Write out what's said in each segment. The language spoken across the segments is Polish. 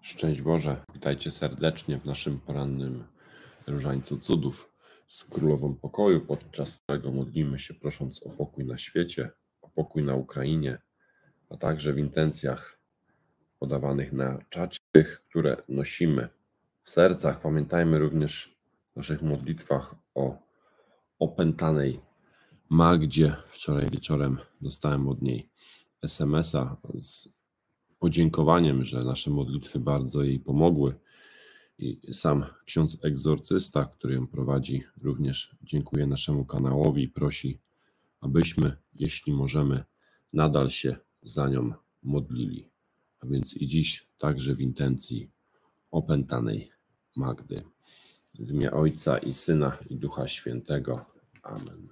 Szczęść Boże, witajcie serdecznie w naszym porannym Różańcu Cudów z Królową Pokoju, podczas którego modlimy się prosząc o pokój na świecie, o pokój na Ukrainie, a także w intencjach podawanych na czacie, tych, które nosimy w sercach. Pamiętajmy również w naszych modlitwach o opętanej Magdzie. Wczoraj wieczorem dostałem od niej SMS-a z podziękowaniem, że nasze modlitwy bardzo jej pomogły. I sam ksiądz egzorcysta, który ją prowadzi, również dziękuję naszemu kanałowi i prosi, abyśmy, jeśli możemy, nadal się za nią modlili. A więc i dziś także w intencji opętanej Magdy. W imię Ojca i Syna i Ducha Świętego. Amen.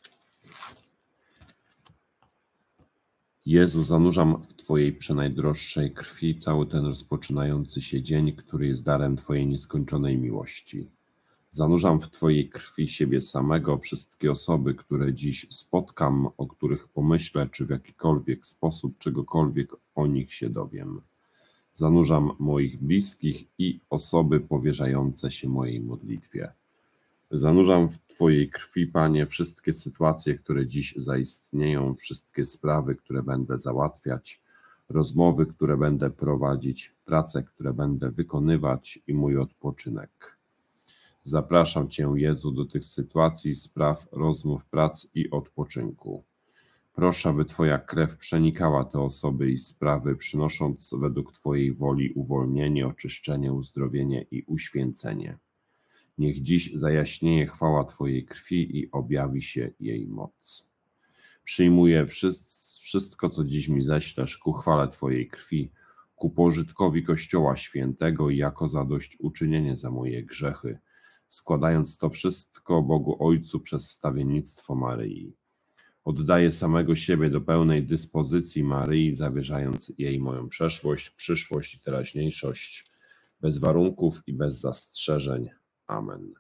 Jezu, zanurzam w Twojej przenajdroższej krwi cały ten rozpoczynający się dzień, który jest darem Twojej nieskończonej miłości. Zanurzam w Twojej krwi siebie samego, wszystkie osoby, które dziś spotkam, o których pomyślę, czy w jakikolwiek sposób czegokolwiek o nich się dowiem. Zanurzam moich bliskich i osoby powierzające się mojej modlitwie. Zanurzam w Twojej krwi, Panie, wszystkie sytuacje, które dziś zaistnieją, wszystkie sprawy, które będę załatwiać, rozmowy, które będę prowadzić, prace, które będę wykonywać i mój odpoczynek. Zapraszam Cię, Jezu, do tych sytuacji, spraw, rozmów, prac i odpoczynku. Proszę, aby Twoja krew przenikała te osoby i sprawy, przynosząc według Twojej woli uwolnienie, oczyszczenie, uzdrowienie i uświęcenie. Niech dziś zajaśnieje chwała Twojej krwi i objawi się jej moc. Przyjmuję wszystko, co dziś mi ześlesz, ku chwale Twojej krwi, ku pożytkowi Kościoła Świętego i jako zadośćuczynienie za moje grzechy, składając to wszystko Bogu Ojcu przez wstawiennictwo Maryi. Oddaję samego siebie do pełnej dyspozycji Maryi, zawierzając jej moją przeszłość, przyszłość i teraźniejszość, bez warunków i bez zastrzeżeń. Amen.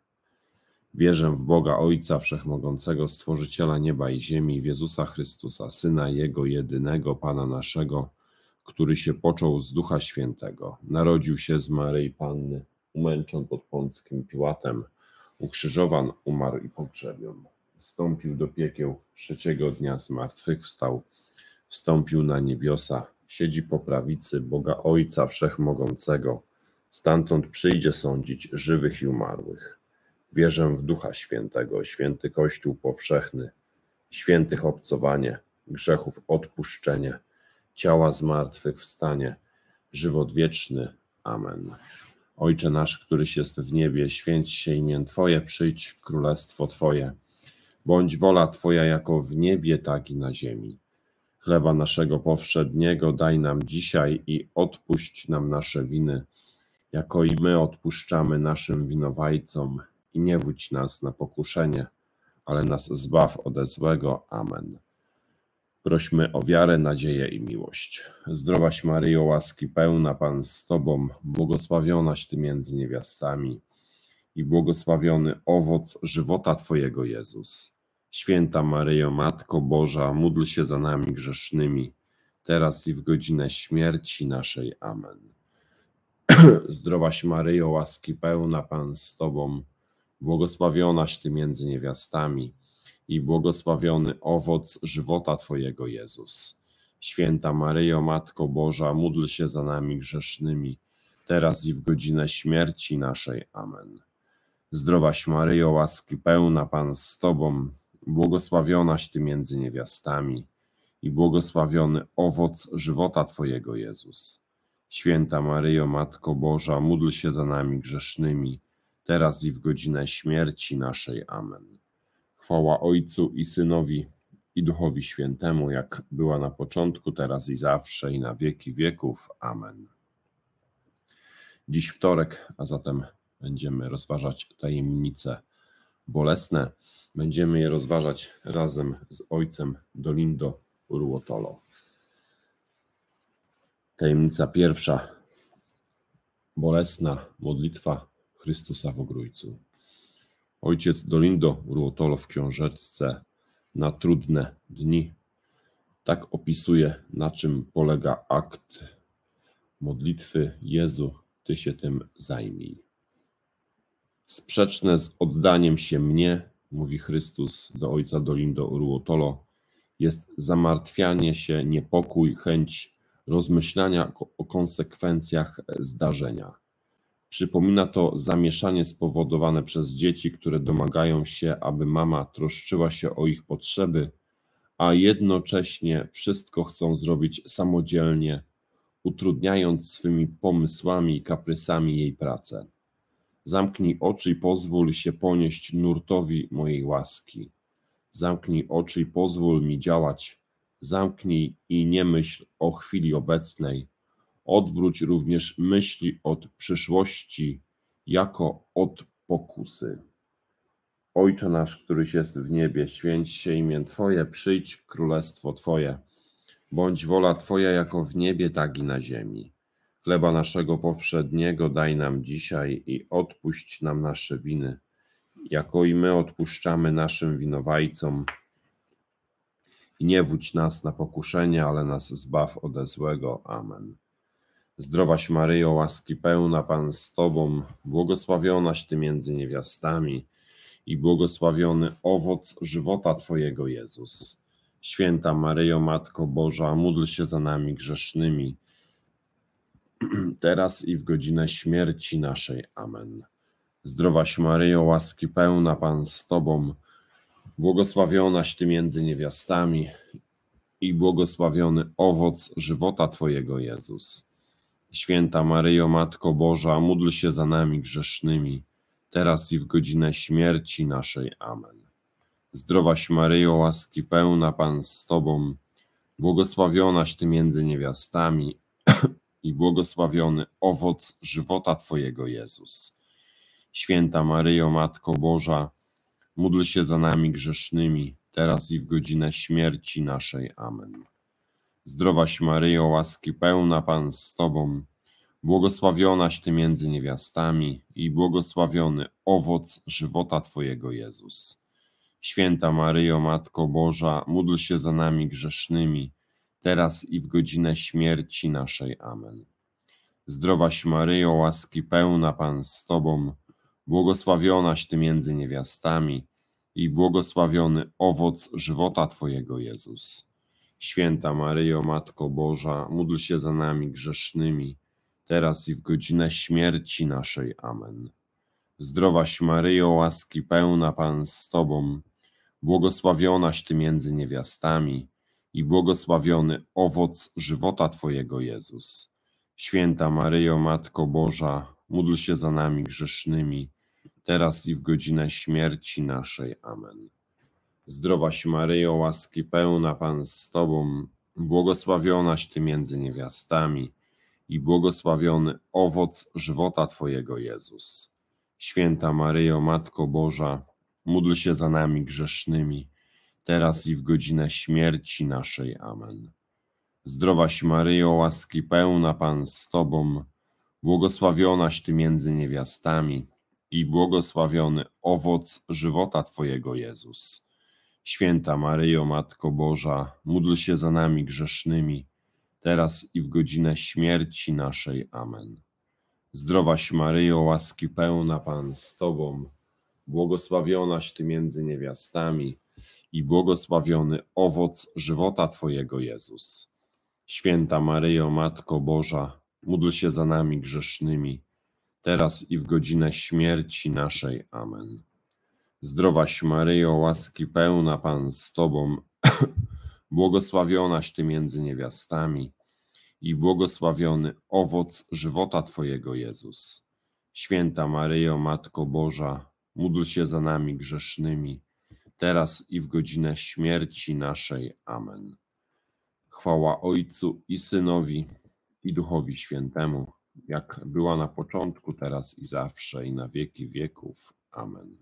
Wierzę w Boga Ojca Wszechmogącego, Stworzyciela nieba i ziemi, w Jezusa Chrystusa, Syna Jego jedynego, Pana naszego, który się począł z Ducha Świętego, narodził się z Maryi Panny, umęczon pod Pąckim Piłatem, ukrzyżowan, umarł i pogrzebion. Wstąpił do piekieł, trzeciego dnia zmartwychwstał, wstąpił na niebiosa, siedzi po prawicy Boga Ojca Wszechmogącego, stamtąd przyjdzie sądzić żywych i umarłych. Wierzę w Ducha Świętego, święty Kościół powszechny, świętych obcowanie, grzechów odpuszczenie, ciała zmartwychwstanie, żywot wieczny. Amen. Ojcze nasz, któryś jest w niebie, święć się imię Twoje, przyjdź królestwo Twoje. Bądź wola Twoja jako w niebie, tak i na ziemi. Chleba naszego powszedniego daj nam dzisiaj i odpuść nam nasze winy, jako i my odpuszczamy naszym winowajcom, i nie wódź nas na pokuszenie, ale nas zbaw ode złego. Amen. Prośmy o wiarę, nadzieję i miłość. Zdrowaś Maryjo, łaski pełna, Pan z Tobą, błogosławionaś Ty między niewiastami i błogosławiony owoc żywota Twojego, Jezus. Święta Maryjo, Matko Boża, módl się za nami grzesznymi, teraz i w godzinę śmierci naszej. Amen. Zdrowaś Maryjo, łaski pełna, Pan z Tobą, błogosławionaś Ty między niewiastami i błogosławiony owoc żywota Twojego, Jezus. Święta Maryjo, Matko Boża, módl się za nami grzesznymi, teraz i w godzinę śmierci naszej. Amen. Zdrowaś Maryjo, łaski pełna, Pan z Tobą, błogosławionaś Ty między niewiastami i błogosławiony owoc żywota Twojego, Jezus. Święta Maryjo, Matko Boża, módl się za nami grzesznymi, teraz i w godzinę śmierci naszej. Amen. Chwała Ojcu i Synowi i Duchowi Świętemu, jak była na początku, teraz i zawsze, i na wieki wieków. Amen. Dziś wtorek, a zatem będziemy rozważać tajemnice bolesne. Będziemy je rozważać razem z ojcem Dolindo Ruotolo. Tajemnica pierwsza. Bolesna modlitwa Chrystusa w Ogrójcu. Ojciec Dolindo Ruotolo w książeczce Na trudne dni tak opisuje, na czym polega akt modlitwy: Jezu, Ty się tym zajmij. Sprzeczne z oddaniem się mnie, mówi Chrystus do ojca Dolindo Uruotolo, jest zamartwianie się, niepokój, chęć rozmyślania o konsekwencjach zdarzenia. Przypomina to zamieszanie spowodowane przez dzieci, które domagają się, aby mama troszczyła się o ich potrzeby, a jednocześnie wszystko chcą zrobić samodzielnie, utrudniając swymi pomysłami i kaprysami jej pracę. Zamknij oczy i pozwól się ponieść nurtowi mojej łaski. Zamknij oczy i pozwól mi działać. Zamknij i nie myśl o chwili obecnej. Odwróć również myśli od przyszłości jako od pokusy. Ojcze nasz, któryś jest w niebie, święć się imię Twoje, przyjdź królestwo Twoje. Bądź wola Twoja jako w niebie, tak i na ziemi. Chleba naszego powszedniego daj nam dzisiaj i odpuść nam nasze winy, jako i my odpuszczamy naszym winowajcom. I nie wódź nas na pokuszenie, ale nas zbaw ode złego. Amen. Zdrowaś Maryjo, łaski pełna, Pan z Tobą, błogosławionaś Ty między niewiastami i błogosławiony owoc żywota Twojego, Jezus. Święta Maryjo, Matko Boża, módl się za nami grzesznymi, teraz i w godzinę śmierci naszej. Amen. Zdrowaś Maryjo, łaski pełna, Pan z Tobą, błogosławionaś Ty między niewiastami i błogosławiony owoc żywota Twojego, Jezus. Święta Maryjo, Matko Boża, módl się za nami grzesznymi, teraz i w godzinę śmierci naszej. Amen. Zdrowaś Maryjo, łaski pełna, Pan z Tobą, błogosławionaś Ty między niewiastami i błogosławiony owoc żywota Twojego, Jezus. Święta Maryjo, Matko Boża, módl się za nami grzesznymi, teraz i w godzinę śmierci naszej. Amen. Zdrowaś Maryjo, łaski pełna, Pan z Tobą, błogosławionaś Ty między niewiastami i błogosławiony owoc żywota Twojego, Jezus. Święta Maryjo, Matko Boża, módl się za nami grzesznymi, teraz i w godzinę śmierci naszej. Amen. Zdrowaś Maryjo, łaski pełna, Pan z Tobą, błogosławionaś Ty między niewiastami i błogosławiony owoc żywota Twojego, Jezus. Święta Maryjo, Matko Boża, módl się za nami grzesznymi, teraz i w godzinę śmierci naszej. Amen. Zdrowaś Maryjo, łaski pełna, Pan z Tobą, błogosławionaś Ty między niewiastami i błogosławiony owoc żywota Twojego, Jezus. Święta Maryjo, Matko Boża, módl się za nami grzesznymi, teraz i w godzinę śmierci naszej. Amen. Zdrowaś Maryjo, łaski pełna, Pan z Tobą, błogosławionaś Ty między niewiastami i błogosławiony owoc żywota Twojego, Jezus. Święta Maryjo, Matko Boża, módl się za nami grzesznymi, teraz i w godzinę śmierci naszej. Amen. Zdrowaś Maryjo, łaski pełna, Pan z Tobą, błogosławionaś Ty między niewiastami i błogosławiony owoc żywota Twojego, Jezus. Święta Maryjo, Matko Boża, módl się za nami grzesznymi, teraz i w godzinę śmierci naszej. Amen. Zdrowaś Maryjo, łaski pełna, Pan z Tobą, błogosławionaś Ty między niewiastami i błogosławiony owoc żywota Twojego, Jezus. Święta Maryjo, Matko Boża, módl się za nami grzesznymi, teraz i w godzinę śmierci naszej. Amen. Zdrowaś Maryjo, łaski pełna, Pan z Tobą, błogosławionaś Ty między niewiastami i błogosławiony owoc żywota Twojego, Jezus. Święta Maryjo, Matko Boża, módl się za nami grzesznymi, teraz i w godzinę śmierci naszej. Amen. Chwała Ojcu i Synowi, i Duchowi Świętemu, jak była na początku, teraz i zawsze, i na wieki wieków. Amen.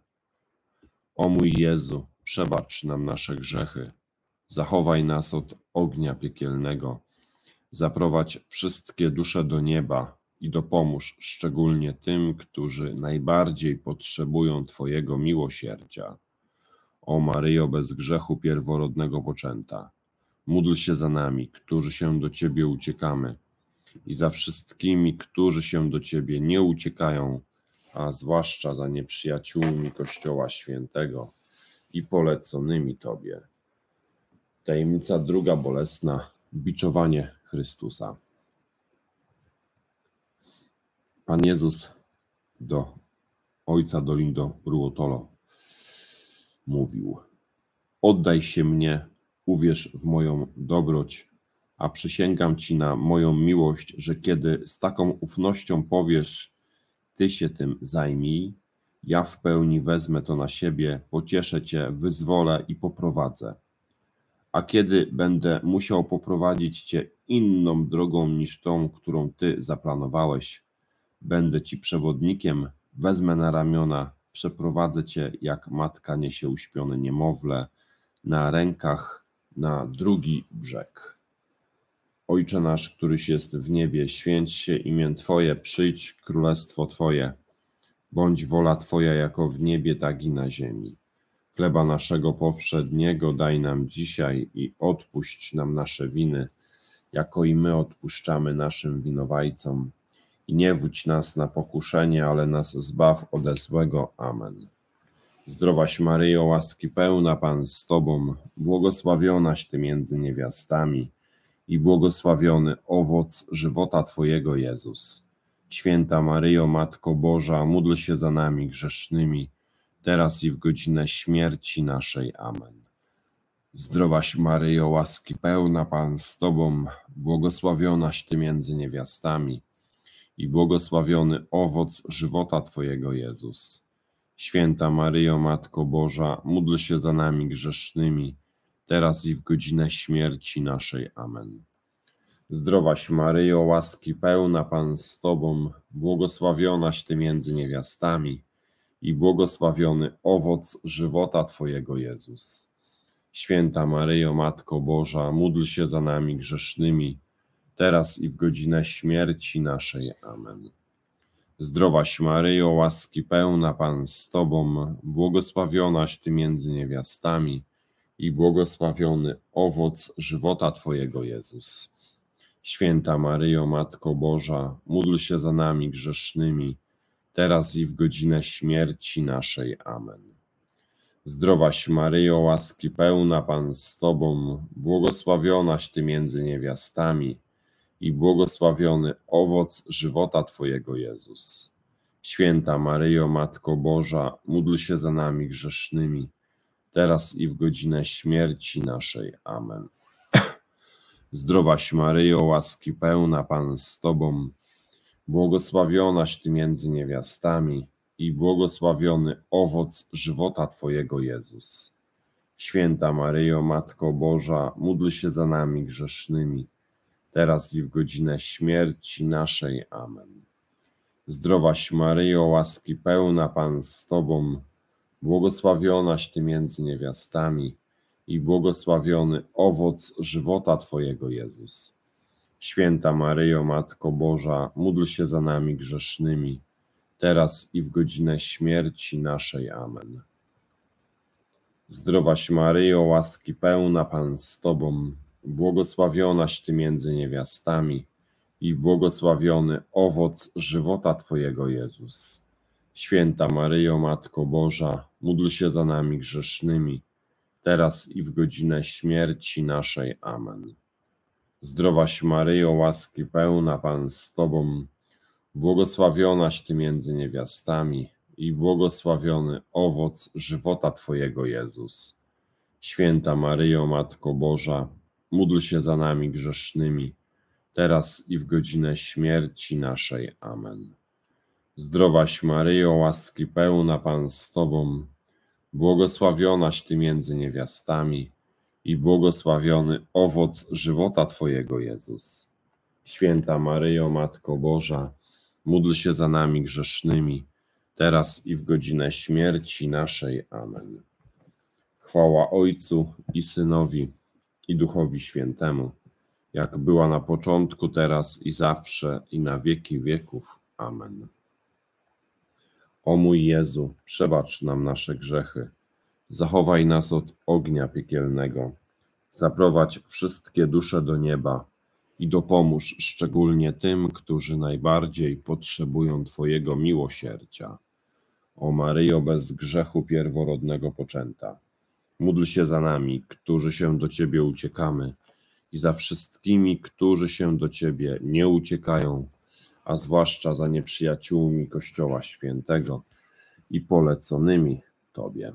O mój Jezu, przebacz nam nasze grzechy, zachowaj nas od ognia piekielnego, zaprowadź wszystkie dusze do nieba i dopomóż szczególnie tym, którzy najbardziej potrzebują Twojego miłosierdzia. O Maryjo, bez grzechu pierworodnego poczęta, módl się za nami, którzy się do Ciebie uciekamy. i za wszystkimi, którzy się do Ciebie nie uciekają, a zwłaszcza za nieprzyjaciółmi Kościoła Świętego i poleconymi Tobie. Tajemnica druga bolesna. Biczowanie Chrystusa. Pan Jezus do ojca Dolindo Ruotolo mówił: oddaj się mnie, uwierz w moją dobroć, a przysięgam Ci na moją miłość, że kiedy z taką ufnością powiesz, Ty się tym zajmij, ja w pełni wezmę to na siebie, pocieszę Cię, wyzwolę i poprowadzę. A kiedy będę musiał poprowadzić Cię inną drogą niż tą, którą Ty zaplanowałeś, będę Ci przewodnikiem, wezmę na ramiona, przeprowadzę Cię, jak matka niesie uśpione niemowlę, na rękach na drugi brzeg. Ojcze nasz, któryś jest w niebie, święć się imię Twoje, przyjdź królestwo Twoje, bądź wola Twoja jako w niebie, tak i na ziemi. Chleba naszego powszedniego daj nam dzisiaj i odpuść nam nasze winy, jako i my odpuszczamy naszym winowajcom. I nie wódź nas na pokuszenie, ale nas zbaw ode złego. Amen. Zdrowaś Maryjo, łaski pełna, Pan z Tobą, błogosławionaś Ty między niewiastami i błogosławiony owoc żywota Twojego, Jezus. Święta Maryjo, Matko Boża, módl się za nami grzesznymi, teraz i w godzinę śmierci naszej. Amen. Zdrowaś Maryjo, łaski pełna, Pan z Tobą, błogosławionaś Ty między niewiastami i błogosławiony owoc żywota Twojego, Jezus. Święta Maryjo, Matko Boża, módl się za nami grzesznymi, teraz i w godzinę śmierci naszej. Amen. Zdrowaś Maryjo, łaski pełna, Pan z Tobą, błogosławionaś Ty między niewiastami i błogosławiony owoc żywota Twojego, Jezus. Święta Maryjo, Matko Boża, módl się za nami grzesznymi, teraz i w godzinę śmierci naszej. Amen. Zdrowaś Maryjo, łaski pełna, Pan z Tobą, błogosławionaś Ty między niewiastami i błogosławiony owoc żywota Twojego, Jezus. Święta Maryjo, Matko Boża, módl się za nami grzesznymi, teraz i w godzinę śmierci naszej. Amen. Zdrowaś Maryjo, łaski pełna, Pan z Tobą, błogosławionaś Ty między niewiastami i błogosławiony owoc żywota Twojego, Jezus. Święta Maryjo, Matko Boża, módl się za nami grzesznymi, teraz i w godzinę śmierci naszej. Amen. Zdrowaś Maryjo, łaski pełna, Pan z Tobą, błogosławionaś Ty między niewiastami i błogosławiony owoc żywota Twojego, Jezus. Święta Maryjo, Matko Boża, módl się za nami grzesznymi, teraz i w godzinę śmierci naszej. Amen. Zdrowaś Maryjo, łaski pełna, Pan z Tobą, błogosławionaś Ty między niewiastami i błogosławiony owoc żywota Twojego, Jezus. Święta Maryjo, Matko Boża, módl się za nami grzesznymi, teraz i w godzinę śmierci naszej. Amen. Zdrowaś Maryjo, łaski pełna, Pan z Tobą, błogosławionaś Ty między niewiastami i błogosławiony owoc żywota Twojego, Jezus. Święta Maryjo, Matko Boża, módl się za nami grzesznymi, teraz i w godzinę śmierci naszej. Amen. Zdrowaś Maryjo, łaski pełna, Pan z Tobą, błogosławionaś Ty między niewiastami i błogosławiony owoc żywota Twojego, Jezus. Święta Maryjo, Matko Boża, módl się za nami grzesznymi, teraz i w godzinę śmierci naszej. Amen. Zdrowaś Maryjo, łaski pełna, Pan z Tobą, błogosławionaś Ty między niewiastami i błogosławiony owoc żywota Twojego, Jezus. Święta Maryjo, Matko Boża, módl się za nami grzesznymi, teraz i w godzinę śmierci naszej. Amen. Chwała Ojcu i Synowi, i Duchowi Świętemu, jak była na początku, teraz i zawsze, i na wieki wieków. Amen. O mój Jezu, przebacz nam nasze grzechy, zachowaj nas od ognia piekielnego, zaprowadź wszystkie dusze do nieba i dopomóż szczególnie tym, którzy najbardziej potrzebują Twojego miłosierdzia. O Maryjo, bez grzechu pierworodnego poczęta, módl się za nami, którzy się do Ciebie uciekamy, i za wszystkimi, którzy się do Ciebie nie uciekają, a zwłaszcza za nieprzyjaciółmi Kościoła Świętego i poleconymi Tobie.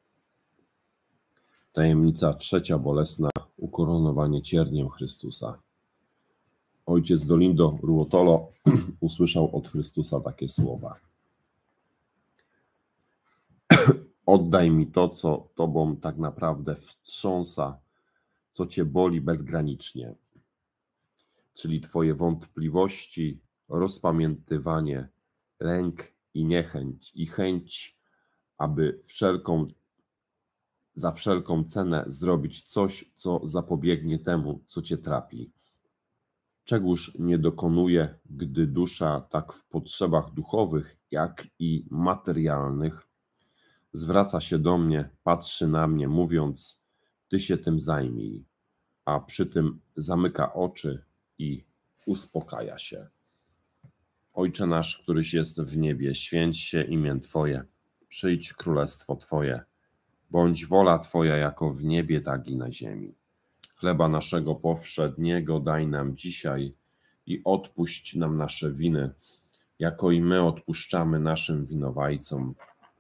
Tajemnica trzecia bolesna. Ukoronowanie cierniem Chrystusa. Ojciec Dolindo Ruotolo usłyszał od Chrystusa takie słowa: oddaj mi to, co Tobą tak naprawdę wstrząsa, co Cię boli bezgranicznie, czyli Twoje wątpliwości, rozpamiętywanie, lęk i niechęć, i chęć, aby za wszelką cenę zrobić coś, co zapobiegnie temu, co Cię trapi. Czegóż nie dokonuje, gdy dusza tak w potrzebach duchowych, jak i materialnych zwraca się do mnie, patrzy na mnie, mówiąc: Ty się tym zajmij, a przy tym zamyka oczy i uspokaja się. Ojcze nasz, któryś jest w niebie, święć się imię Twoje, przyjdź królestwo Twoje, bądź wola Twoja jako w niebie, tak i na ziemi. Chleba naszego powszedniego daj nam dzisiaj i odpuść nam nasze winy, jako i my odpuszczamy naszym winowajcom.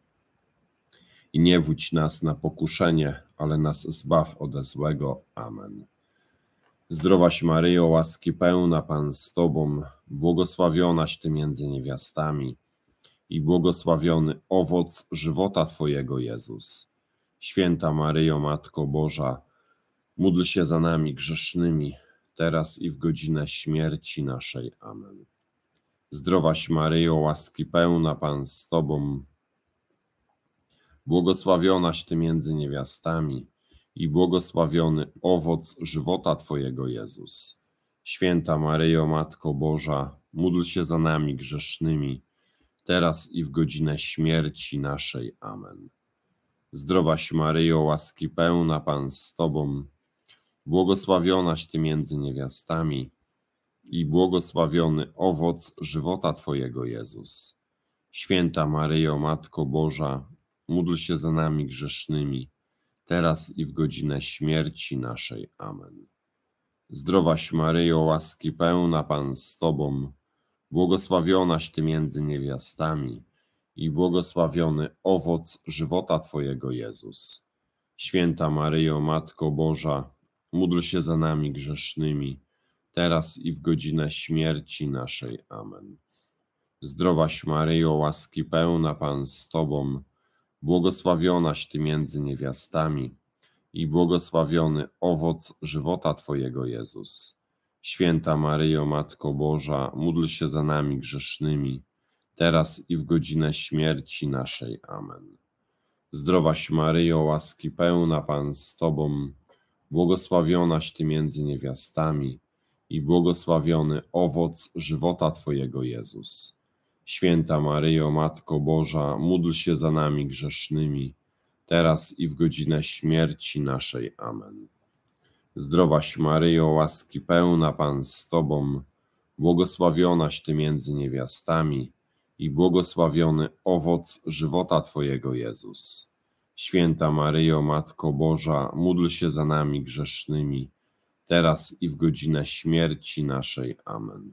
I nie wódź nas na pokuszenie, ale nas zbaw ode złego. Amen. Zdrowaś Maryjo, łaski pełna, Pan z Tobą, błogosławionaś Ty między niewiastami i błogosławiony owoc żywota Twojego, Jezus. Święta Maryjo, Matko Boża, módl się za nami grzesznymi, teraz i w godzinę śmierci naszej. Amen. Zdrowaś Maryjo, łaski pełna, Pan z Tobą, błogosławionaś Ty między niewiastami i błogosławiony owoc żywota Twojego, Jezus. Święta Maryjo, Matko Boża, módl się za nami grzesznymi, teraz i w godzinę śmierci naszej. Amen. Zdrowaś Maryjo, łaski pełna, Pan z Tobą, błogosławionaś Ty między niewiastami i błogosławiony owoc żywota Twojego, Jezus. Święta Maryjo, Matko Boża, módl się za nami grzesznymi, teraz i w godzinę śmierci naszej. Amen. Zdrowaś Maryjo, łaski pełna, Pan z Tobą, błogosławionaś Ty między niewiastami i błogosławiony owoc żywota Twojego, Jezus. Święta Maryjo, Matko Boża, módl się za nami grzesznymi, teraz i w godzinę śmierci naszej. Amen. Zdrowaś Maryjo, łaski pełna, Pan z Tobą, błogosławionaś Ty między niewiastami i błogosławiony owoc żywota Twojego, Jezus. Święta Maryjo, Matko Boża, módl się za nami grzesznymi, teraz i w godzinę śmierci naszej. Amen. Zdrowaś Maryjo, łaski pełna, Pan z Tobą, błogosławionaś Ty między niewiastami i błogosławiony owoc żywota Twojego, Jezus. Święta Maryjo, Matko Boża, módl się za nami grzesznymi, teraz i w godzinę śmierci naszej. Amen. Zdrowaś Maryjo, łaski pełna, Pan z Tobą, błogosławionaś Ty między niewiastami i błogosławiony owoc żywota Twojego, Jezus. Święta Maryjo, Matko Boża, módl się za nami grzesznymi, teraz i w godzinę śmierci naszej. Amen.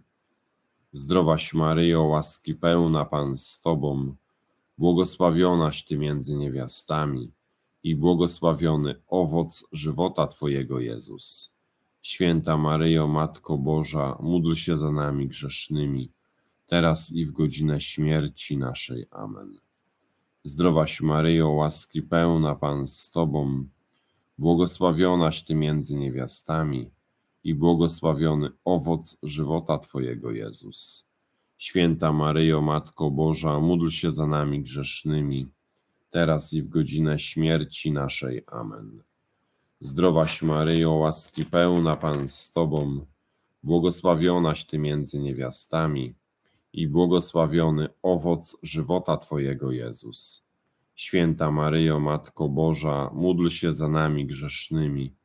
Zdrowaś Maryjo, łaski pełna, Pan z Tobą, błogosławionaś Ty między niewiastami i błogosławiony owoc żywota Twojego, Jezus. Święta Maryjo, Matko Boża, módl się za nami grzesznymi, teraz i w godzinę śmierci naszej. Amen. Zdrowaś Maryjo, łaski pełna, Pan z Tobą, błogosławionaś Ty między niewiastami i błogosławiony owoc żywota Twojego, Jezus. Święta Maryjo, Matko Boża, módl się za nami grzesznymi, teraz i w godzinę śmierci naszej. Amen. Zdrowaś Maryjo, łaski pełna, Pan z Tobą, błogosławionaś Ty między niewiastami i błogosławiony owoc żywota Twojego, Jezus. Święta Maryjo, Matko Boża, módl się za nami grzesznymi,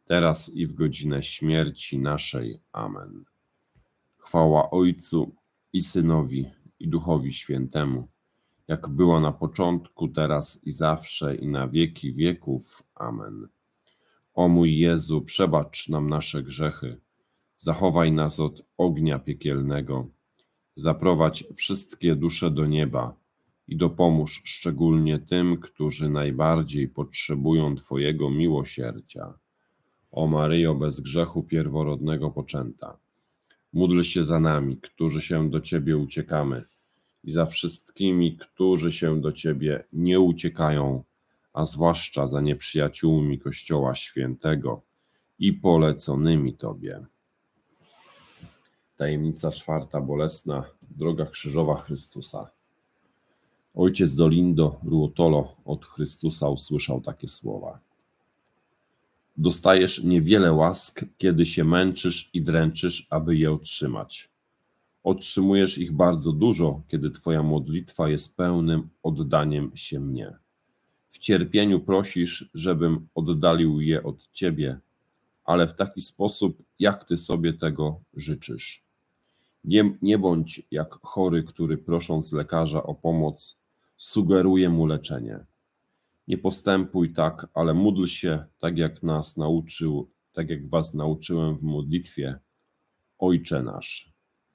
teraz i w godzinę śmierci naszej. Amen. Chwała Ojcu i Synowi, i Duchowi Świętemu, jak była na początku, teraz i zawsze, i na wieki wieków. Amen. O mój Jezu, przebacz nam nasze grzechy, zachowaj nas od ognia piekielnego, zaprowadź wszystkie dusze do nieba i dopomóż szczególnie tym, którzy najbardziej potrzebują Twojego miłosierdzia. O Maryjo, bez grzechu pierworodnego poczęta, módl się za nami, którzy się do Ciebie uciekamy, i za wszystkimi, którzy się do Ciebie nie uciekają, a zwłaszcza za nieprzyjaciółmi Kościoła Świętego i poleconymi Tobie. Tajemnica czwarta bolesna, droga krzyżowa Chrystusa. Ojciec Dolindo Ruotolo od Chrystusa usłyszał takie słowa. Dostajesz niewiele łask, kiedy się męczysz i dręczysz, aby je otrzymać. Otrzymujesz ich bardzo dużo, kiedy Twoja modlitwa jest pełnym oddaniem się mnie. W cierpieniu prosisz, żebym oddalił je od Ciebie, ale w taki sposób, jak Ty sobie tego życzysz. Nie bądź jak chory, który prosząc lekarza o pomoc, sugeruje mu leczenie. Nie postępuj tak, ale módl się tak jak was nauczyłem w modlitwie. Ojcze nasz.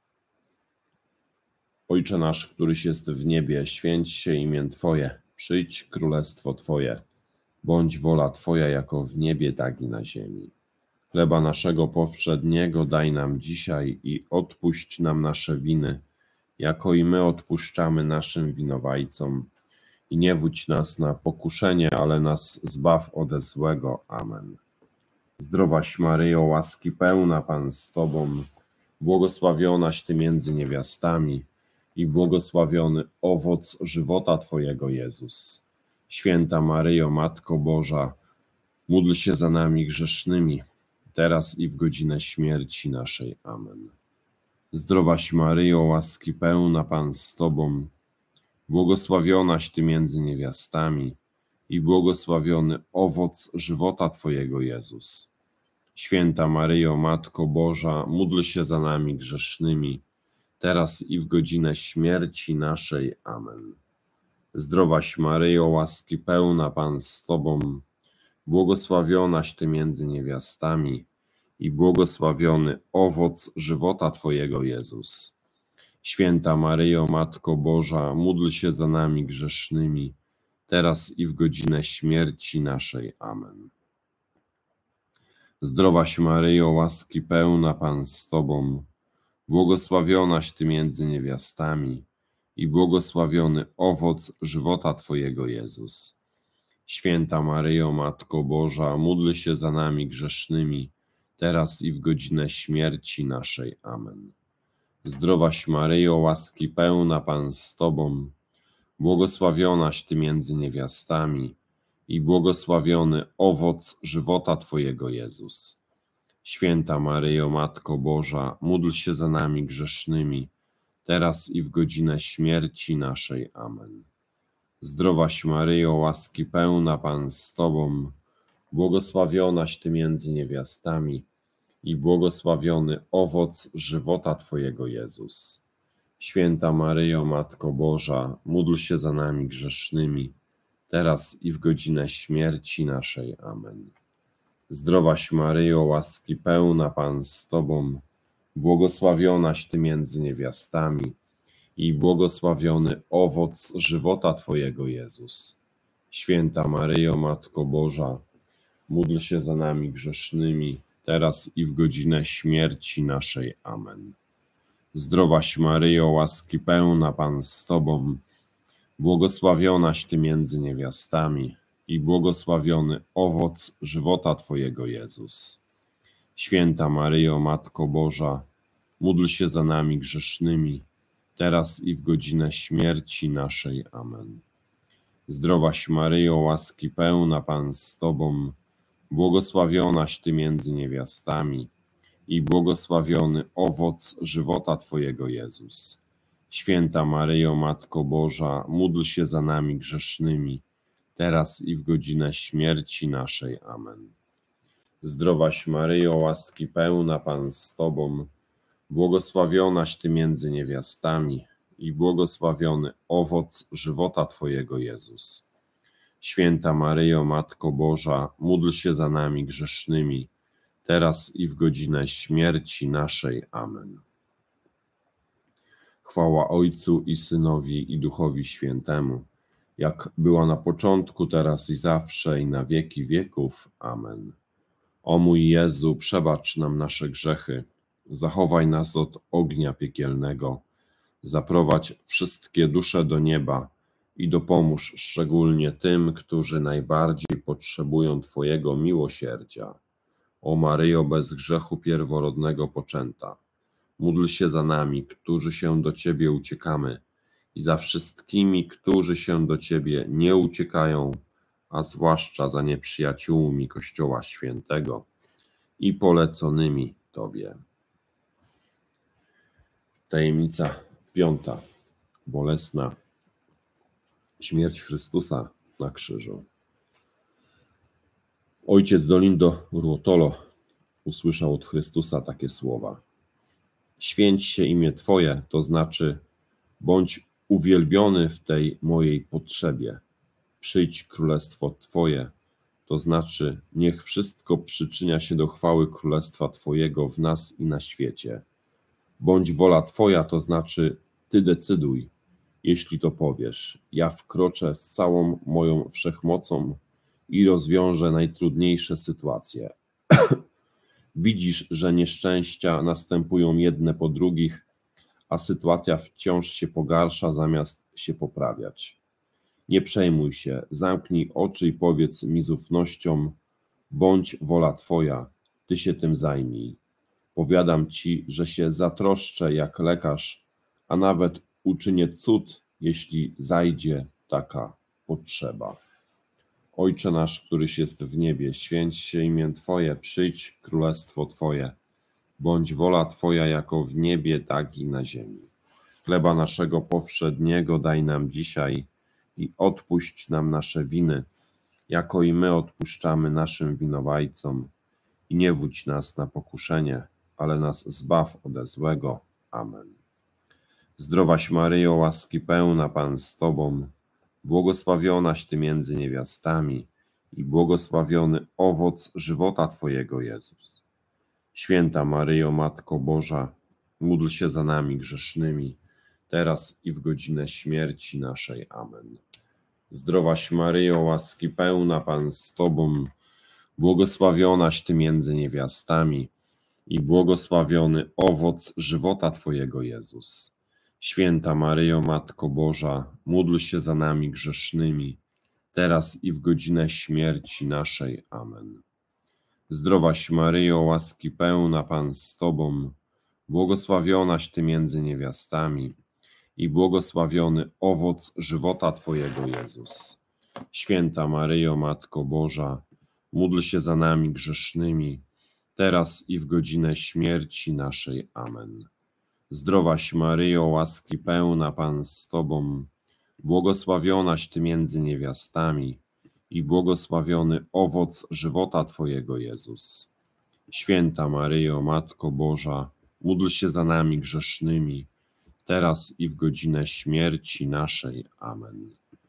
Ojcze nasz, któryś jest w niebie, święć się imię Twoje, przyjdź królestwo Twoje, bądź wola Twoja jako w niebie, tak i na ziemi. Chleba naszego powszedniego daj nam dzisiaj i odpuść nam nasze winy, jako i my odpuszczamy naszym winowajcom. I nie wódź nas na pokuszenie, ale nas zbaw ode złego. Amen. Zdrowaś Maryjo, łaski pełna, Pan z Tobą, błogosławionaś Ty między niewiastami i błogosławiony owoc żywota Twojego, Jezus. Święta Maryjo, Matko Boża, módl się za nami grzesznymi, teraz i w godzinę śmierci naszej. Amen. Zdrowaś Maryjo, łaski pełna, Pan z Tobą, błogosławionaś Ty między niewiastami i błogosławiony owoc żywota Twojego, Jezus. Święta Maryjo, Matko Boża, módl się za nami grzesznymi, teraz i w godzinę śmierci naszej. Amen. Zdrowaś Maryjo, łaski pełna, Pan z Tobą, błogosławionaś Ty między niewiastami i błogosławiony owoc żywota Twojego, Jezus. Święta Maryjo, Matko Boża, módl się za nami grzesznymi, teraz i w godzinę śmierci naszej. Amen. Zdrowaś Maryjo, łaski pełna, Pan z Tobą, błogosławionaś Ty między niewiastami i błogosławiony owoc żywota Twojego, Jezus. Święta Maryjo, Matko Boża, módl się za nami grzesznymi, teraz i w godzinę śmierci naszej. Amen. Zdrowaś Maryjo, łaski pełna, Pan z Tobą, błogosławionaś Ty między niewiastami i błogosławiony owoc żywota Twojego, Jezus. Święta Maryjo, Matko Boża, módl się za nami grzesznymi, teraz i w godzinę śmierci naszej. Amen. Zdrowaś Maryjo, łaski pełna, Pan z Tobą, błogosławionaś Ty między niewiastami i błogosławiony owoc żywota Twojego, Jezus. Święta Maryjo, Matko Boża, módl się za nami grzesznymi, teraz i w godzinę śmierci naszej. Amen. Zdrowaś Maryjo, łaski pełna, Pan z Tobą, błogosławionaś Ty między niewiastami i błogosławiony owoc żywota Twojego, Jezus. Święta Maryjo, Matko Boża, módl się za nami grzesznymi, teraz i w godzinę śmierci naszej. Amen. Zdrowaś Maryjo, łaski pełna, Pan z Tobą, błogosławionaś Ty między niewiastami i błogosławiony owoc żywota Twojego, Jezus. Święta Maryjo, Matko Boża, módl się za nami grzesznymi, teraz i w godzinę śmierci naszej. Amen. Zdrowaś Maryjo, łaski pełna, Pan z Tobą, błogosławionaś Ty między niewiastami i błogosławiony owoc żywota Twojego, Jezus. Święta Maryjo, Matko Boża, módl się za nami grzesznymi, teraz i w godzinę śmierci naszej. Amen. Zdrowaś Maryjo, łaski pełna, Pan z Tobą, błogosławionaś Ty między niewiastami i błogosławiony owoc żywota Twojego, Jezus. Święta Maryjo, Matko Boża, módl się za nami grzesznymi, teraz i w godzinę śmierci naszej. Amen. Chwała Ojcu i Synowi i Duchowi Świętemu, jak była na początku, teraz i zawsze, i na wieki wieków. Amen. O mój Jezu, przebacz nam nasze grzechy, zachowaj nas od ognia piekielnego, zaprowadź wszystkie dusze do nieba i dopomóż szczególnie tym, którzy najbardziej potrzebują Twojego miłosierdzia. O Maryjo, bez grzechu pierworodnego poczęta, módl się za nami, którzy się do Ciebie uciekamy, i za wszystkimi, którzy się do Ciebie nie uciekają, a zwłaszcza za nieprzyjaciółmi Kościoła Świętego i poleconymi Tobie. Tajemnica piąta. Bolesna śmierć Chrystusa na krzyżu. Ojciec Dolindo Ruotolo usłyszał od Chrystusa takie słowa: święć się imię Twoje, to znaczy bądź uwielbiony w tej mojej potrzebie. Przyjdź królestwo Twoje, to znaczy niech wszystko przyczynia się do chwały królestwa Twojego w nas i na świecie. Bądź wola Twoja, to znaczy Ty decyduj. Jeśli to powiesz, ja wkroczę z całą moją wszechmocą i rozwiążę najtrudniejsze sytuacje. Widzisz, że nieszczęścia następują jedne po drugich, a sytuacja wciąż się pogarsza zamiast się poprawiać. Nie przejmuj się, zamknij oczy i powiedz mi z ufnością: bądź wola Twoja, Ty się tym zajmij. Powiadam Ci, że się zatroszczę jak lekarz, a nawet uczynię cud, jeśli zajdzie taka potrzeba. Ojcze nasz, któryś jest w niebie, święć się imię Twoje, przyjdź królestwo Twoje. Bądź wola Twoja jako w niebie, tak i na ziemi. Chleba naszego powszedniego daj nam dzisiaj i odpuść nam nasze winy, jako i my odpuszczamy naszym winowajcom. I nie wódź nas na pokuszenie, ale nas zbaw ode złego. Amen. Zdrowaś Maryjo, łaski pełna, Pan z Tobą, błogosławionaś Ty między niewiastami i błogosławiony owoc żywota Twojego, Jezus. Święta Maryjo, Matko Boża, módl się za nami grzesznymi, teraz i w godzinę śmierci naszej. Amen. Zdrowaś Maryjo, łaski pełna, Pan z Tobą, błogosławionaś Ty między niewiastami i błogosławiony owoc żywota Twojego, Jezus. Święta Maryjo, Matko Boża, módl się za nami grzesznymi, teraz i w godzinę śmierci naszej. Amen. Zdrowaś Maryjo, łaski pełna, Pan z Tobą, błogosławionaś Ty między niewiastami i błogosławiony owoc żywota Twojego, Jezus. Święta Maryjo, Matko Boża, módl się za nami grzesznymi, teraz i w godzinę śmierci naszej. Amen. Zdrowaś Maryjo, łaski pełna, Pan z Tobą, błogosławionaś Ty między niewiastami i błogosławiony owoc żywota Twojego, Jezus. Święta Maryjo, Matko Boża, módl się za nami grzesznymi, teraz i w godzinę śmierci naszej. Amen.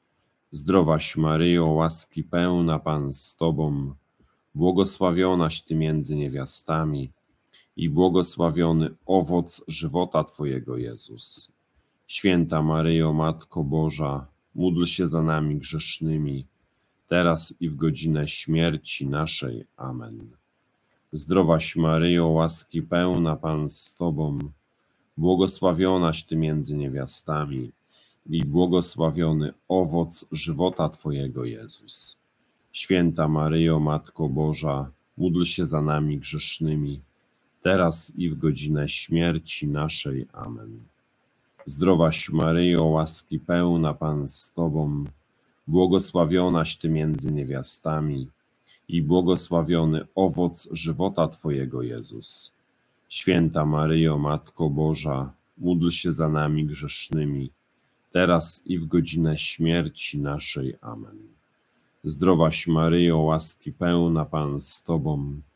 Zdrowaś Maryjo, łaski pełna, Pan z Tobą, błogosławionaś Ty między niewiastami i błogosławiony owoc żywota Twojego, Jezus. Święta Maryjo, Matko Boża, módl się za nami grzesznymi, teraz i w godzinę śmierci naszej. Amen. Zdrowaś Maryjo, łaski pełna, Pan z Tobą, błogosławionaś Ty między niewiastami i błogosławiony owoc żywota Twojego, Jezus. Święta Maryjo, Matko Boża, módl się za nami grzesznymi, teraz i w godzinę śmierci naszej. Amen. Zdrowaś Maryjo, łaski pełna, Pan z Tobą, błogosławionaś Ty między niewiastami i błogosławiony owoc żywota Twojego, Jezus. Święta Maryjo, Matko Boża, módl się za nami grzesznymi, teraz i w godzinę śmierci naszej. Amen. Zdrowaś Maryjo, łaski pełna, Pan z Tobą,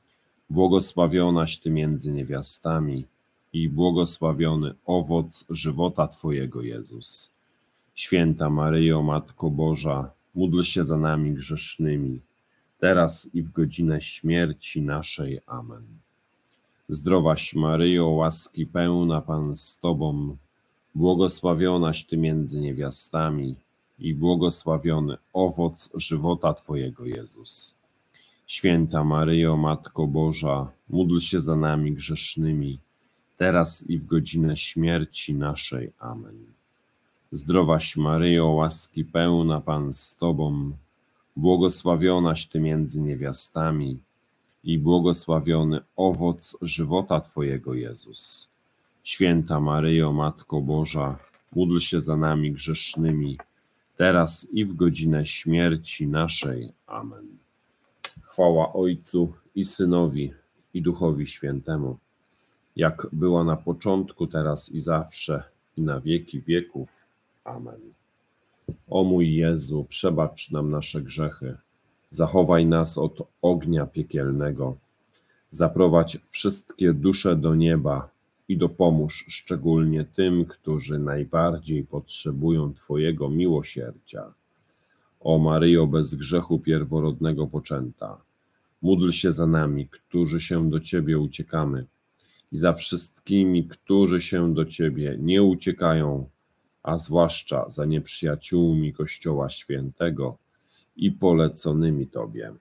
Błogosławionaś Ty między niewiastami i błogosławiony owoc żywota Twojego, Jezus. Święta Maryjo, Matko Boża, módl się za nami grzesznymi, teraz i w godzinę śmierci naszej. Amen. Zdrowaś Maryjo, łaski pełna, Pan z Tobą, błogosławionaś Ty między niewiastami i błogosławiony owoc żywota Twojego, Jezus. Święta Maryjo, Matko Boża, módl się za nami grzesznymi, teraz i w godzinę śmierci naszej. Amen. Zdrowaś Maryjo, łaski pełna, Pan z Tobą, błogosławionaś Ty między niewiastami i błogosławiony owoc żywota Twojego, Jezus. Święta Maryjo, Matko Boża, módl się za nami grzesznymi, teraz i w godzinę śmierci naszej. Amen. Chwała Ojcu i Synowi, i Duchowi Świętemu, jak była na początku, teraz i zawsze, i na wieki wieków. Amen. O mój Jezu, przebacz nam nasze grzechy, zachowaj nas od ognia piekielnego, zaprowadź wszystkie dusze do nieba i dopomóż szczególnie tym, którzy najbardziej potrzebują Twojego miłosierdzia. O Maryjo, bez grzechu pierworodnego poczęta, módl się za nami, którzy się do Ciebie uciekamy, i za wszystkimi, którzy się do Ciebie nie uciekają, a zwłaszcza za nieprzyjaciółmi Kościoła Świętego i poleconymi Tobie.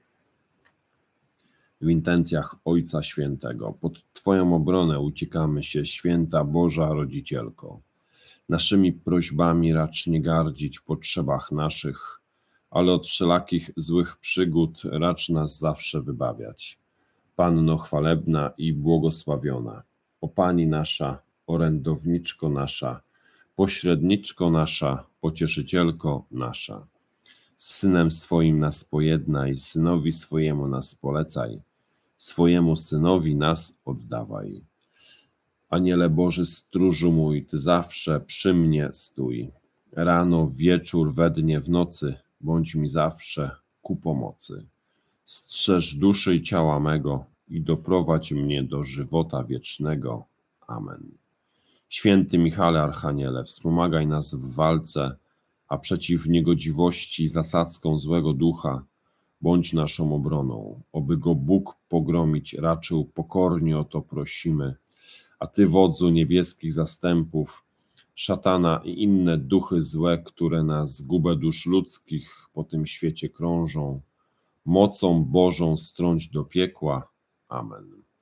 W intencjach Ojca Świętego pod Twoją obronę uciekamy się, Święta Boża Rodzicielko. Naszymi prośbami racz nie gardzić potrzebach naszych, ale od wszelakich złych przygód racz nas zawsze wybawiać. Panno chwalebna i błogosławiona, o Pani nasza, orędowniczko nasza, pośredniczko nasza, pocieszycielko nasza. Z Synem swoim nas pojednaj, Synowi swojemu nas polecaj, swojemu Synowi nas oddawaj. Aniele Boży, stróżu mój, Ty zawsze przy mnie stój. Rano, wieczór, we dnie, w nocy, bądź mi zawsze ku pomocy. Strzeż duszy i ciała mego i doprowadź mnie do żywota wiecznego. Amen. Święty Michale Archaniele, wspomagaj nas w walce, a przeciw niegodziwości i zasadzkom złego ducha bądź naszą obroną. Oby go Bóg pogromić raczył, pokornie o to prosimy. A Ty, wodzu niebieskich zastępów, szatana i inne duchy złe, które na zgubę dusz ludzkich po tym świecie krążą, mocą Bożą strąć do piekła. Amen.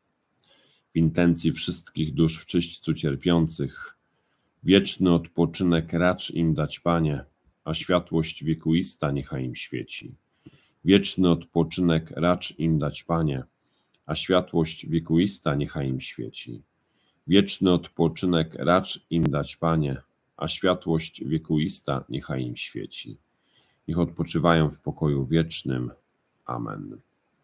W intencji wszystkich dusz w czyśćcu cierpiących, wieczny odpoczynek racz im dać, Panie, a światłość wiekuista niechaj im świeci. Wieczny odpoczynek racz im dać, Panie, a światłość wiekuista niechaj im świeci. Wieczny odpoczynek racz im dać, Panie, a światłość wiekuista niechaj im świeci. Niech odpoczywają w pokoju wiecznym. Amen.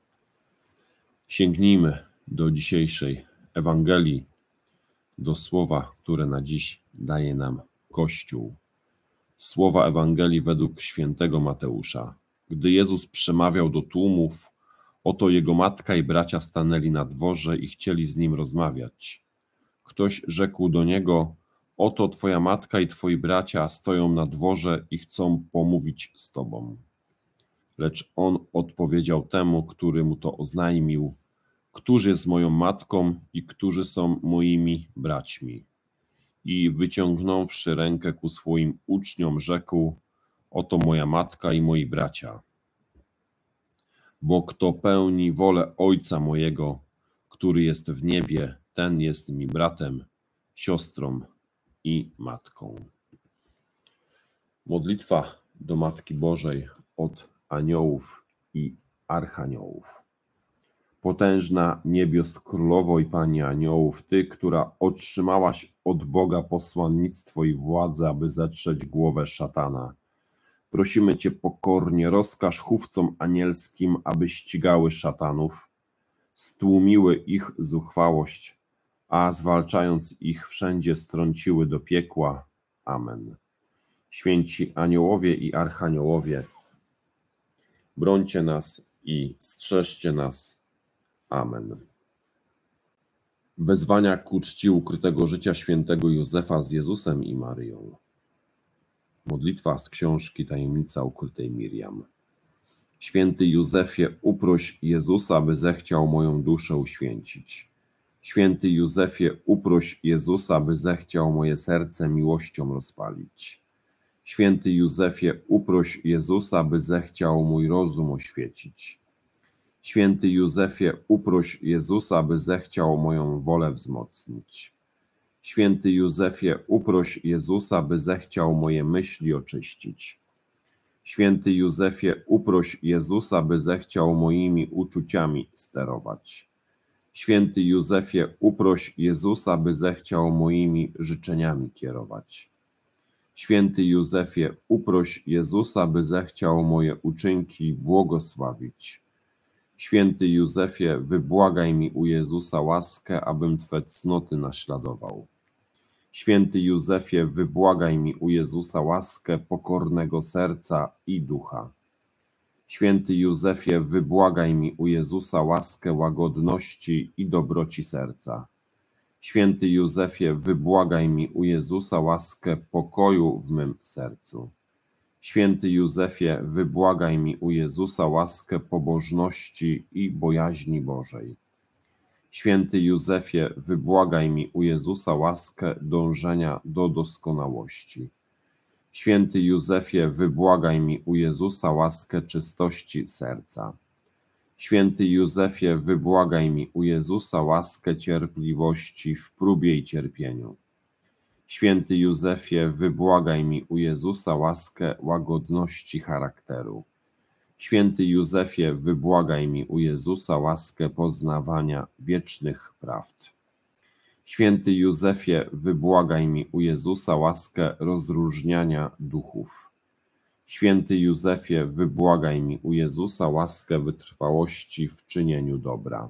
Sięgnijmy do dzisiejszej Ewangelii, do słowa, które na dziś daje nam Kościół. Słowa Ewangelii według świętego Mateusza. Gdy Jezus przemawiał do tłumów, oto Jego matka i bracia stanęli na dworze i chcieli z Nim rozmawiać. Ktoś rzekł do Niego, oto Twoja matka i Twoi bracia stoją na dworze i chcą pomówić z Tobą. Lecz On odpowiedział temu, który mu to oznajmił, któż jest moją matką i którzy są moimi braćmi. I wyciągnąwszy rękę ku swoim uczniom, rzekł, oto moja matka i moi bracia. Bo kto pełni wolę Ojca mojego, który jest w niebie, ten jest mi bratem, siostrą i matką. Modlitwa do Matki Bożej od aniołów i archaniołów. Potężna niebios królowo i Pani aniołów, Ty, która otrzymałaś od Boga posłannictwo i władzę, aby zetrzeć głowę szatana. Prosimy Cię pokornie, rozkaż chówcom anielskim, aby ścigały szatanów, stłumiły ich zuchwałość, a zwalczając ich wszędzie strąciły do piekła. Amen. Święci aniołowie i archaniołowie, brońcie nas i strzeżcie nas. Amen. Wezwania ku czci ukrytego życia świętego Józefa z Jezusem i Maryją. Modlitwa z książki Tajemnica ukrytej Miriam. Święty Józefie, uproś Jezusa, by zechciał moją duszę uświęcić. Święty Józefie, uproś Jezusa, by zechciał moje serce miłością rozpalić. Święty Józefie, uproś Jezusa, by zechciał mój rozum oświecić. Święty Józefie, uproś Jezusa, by zechciał moją wolę wzmocnić. Święty Józefie, uproś Jezusa, by zechciał moje myśli oczyścić. Święty Józefie, uproś Jezusa, by zechciał moimi uczuciami sterować. Święty Józefie, uproś Jezusa, by zechciał moimi życzeniami kierować. Święty Józefie, uproś Jezusa, by zechciał moje uczynki błogosławić. Święty Józefie, wybłagaj mi u Jezusa łaskę, abym Twe cnoty naśladował. Święty Józefie, wybłagaj mi u Jezusa łaskę pokornego serca i ducha. Święty Józefie, wybłagaj mi u Jezusa łaskę łagodności i dobroci serca. Święty Józefie, wybłagaj mi u Jezusa łaskę pokoju w mym sercu. Święty Józefie, wybłagaj mi u Jezusa łaskę pobożności i bojaźni Bożej. Święty Józefie, wybłagaj mi u Jezusa łaskę dążenia do doskonałości. Święty Józefie, wybłagaj mi u Jezusa łaskę czystości serca. Święty Józefie, wybłagaj mi u Jezusa łaskę cierpliwości w próbie i cierpieniu. Święty Józefie, wybłagaj mi u Jezusa łaskę łagodności charakteru. Święty Józefie, wybłagaj mi u Jezusa łaskę poznawania wiecznych prawd. Święty Józefie, wybłagaj mi u Jezusa łaskę rozróżniania duchów. Święty Józefie, wybłagaj mi u Jezusa łaskę wytrwałości w czynieniu dobra.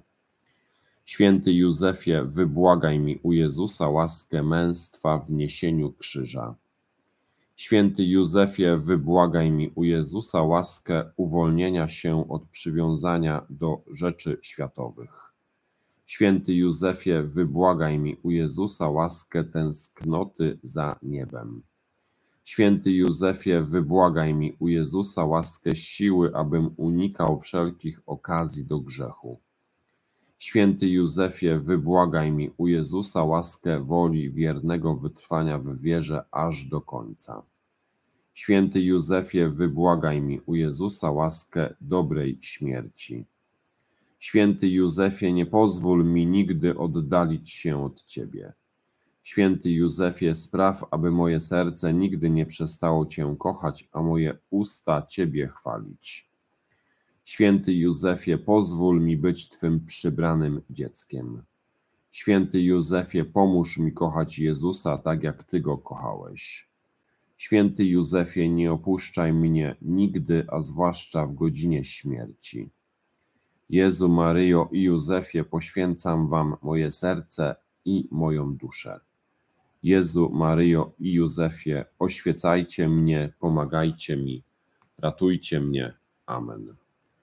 Święty Józefie, wybłagaj mi u Jezusa łaskę męstwa w niesieniu krzyża. Święty Józefie, wybłagaj mi u Jezusa łaskę uwolnienia się od przywiązania do rzeczy światowych. Święty Józefie, wybłagaj mi u Jezusa łaskę tęsknoty za niebem. Święty Józefie, wybłagaj mi u Jezusa łaskę siły, abym unikał wszelkich okazji do grzechu. Święty Józefie, wybłagaj mi u Jezusa łaskę woli wiernego wytrwania w wierze aż do końca. Święty Józefie, wybłagaj mi u Jezusa łaskę dobrej śmierci. Święty Józefie, nie pozwól mi nigdy oddalić się od Ciebie. Święty Józefie, spraw, aby moje serce nigdy nie przestało Cię kochać, a moje usta Ciebie chwalić. Święty Józefie, pozwól mi być Twym przybranym dzieckiem. Święty Józefie, pomóż mi kochać Jezusa tak, jak Ty Go kochałeś. Święty Józefie, nie opuszczaj mnie nigdy, a zwłaszcza w godzinie śmierci. Jezu, Maryjo i Józefie, poświęcam Wam moje serce i moją duszę. Jezu, Maryjo i Józefie, oświecajcie mnie, pomagajcie mi, ratujcie mnie. Amen.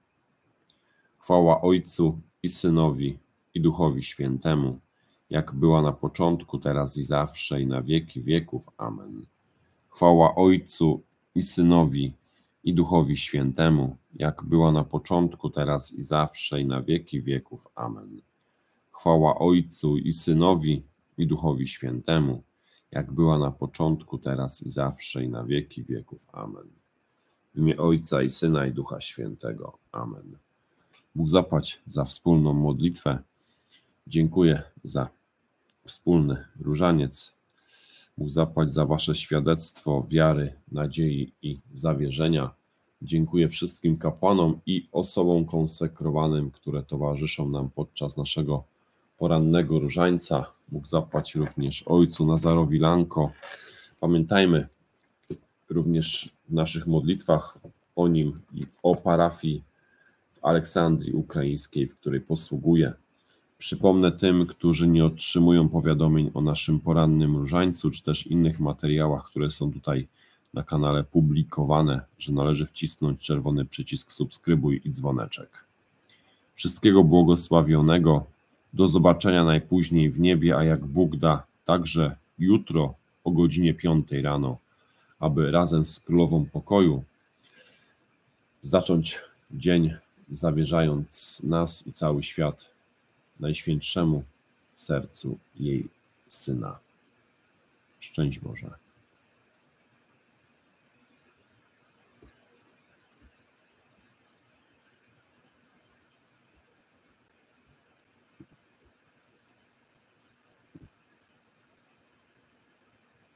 Chwała Ojcu i Synowi, i Duchowi Świętemu, jak była na początku, teraz i zawsze, i na wieki wieków. Amen. Chwała Ojcu i Synowi, i Duchowi Świętemu, jak była na początku, teraz i zawsze, i na wieki wieków. Amen. Chwała Ojcu i Synowi, i Duchowi Świętemu, jak była na początku, teraz i zawsze, i na wieki wieków. Amen. W imię Ojca i Syna, i Ducha Świętego. Amen. Bóg zapłać za wspólną modlitwę. Dziękuję za wspólny różaniec. Bóg zapłać za Wasze świadectwo wiary, nadziei i zawierzenia. Dziękuję wszystkim kapłanom i osobom konsekrowanym, które towarzyszą nam podczas naszego porannego różańca. Bóg zapłać również Ojcu Nazarowi Lanko. Pamiętajmy również w naszych modlitwach o nim i o parafii w Aleksandrii Ukraińskiej, w której posługuję. Przypomnę tym, którzy nie otrzymują powiadomień o naszym porannym różańcu, czy też innych materiałach, które są tutaj na kanale publikowane, że należy wcisnąć czerwony przycisk subskrybuj i dzwoneczek. Wszystkiego błogosławionego Do zobaczenia najpóźniej w niebie, a jak Bóg da, także jutro o godzinie 5 rano, aby razem z Królową Pokoju zacząć dzień, zawierzając nas i cały świat Najświętszemu sercu jej Syna. Szczęść Boże.